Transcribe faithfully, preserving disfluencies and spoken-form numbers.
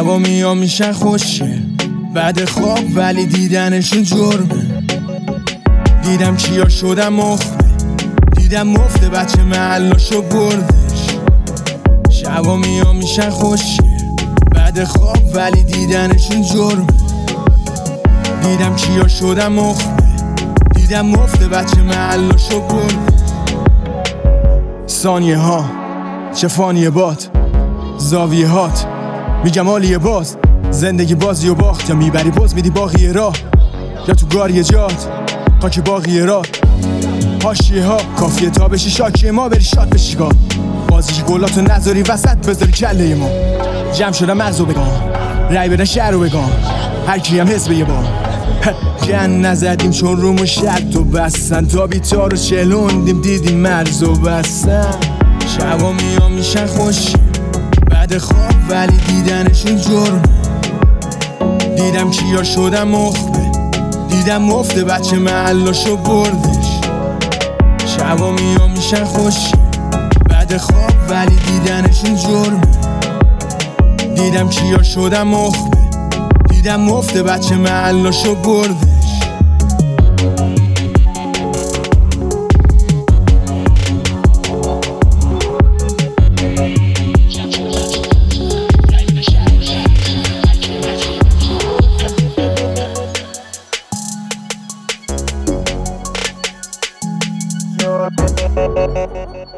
شبا میام میشن خوشه بعد خواب ولی دیدنشون جرمه. دیدم کیا شدم مخمه، دیدم مفته بچه محلاشو بردش. شبا میام میشن خوشه بعد خواب ولی دیدنشون جرمه. دیدم کیا شدم مخمه، دیدم مفته بچه محلاشو بردش. ثانیه ها چه فانیه باد زاویه هات میگم حالیه باز. زندگی بازی و باخت، یا میبری باز میدی باقیه راه، یا تو گاریه جات خاک باقیه راه. حاشیه ها کافیه تا بشی شاکیه ما، بری شاد بشی گاه. بازی که گلاتو نذاری وسط بذاری کله ما. جمع شدم مغزو بگان، رای بدن شهر رو بگان، هر کی هم حزب یه بار. گن نزدیم چون رومو شد و بستن، تا بیتار رو چلوندیم دیدیم مرزو بستن. شبا میام میشن خوشی بعد خواب ولی دیدنشون جرمه. دیدم کیا شدم مخبه، دیدم مفته بچه محلاشو بردش. شبا میام میشن خوشی بعد خواب ولی دیدنشون جرمه. دیدم کیا شدم مخبه، دیدم مفته بچه محلاشو بردش. Thank you.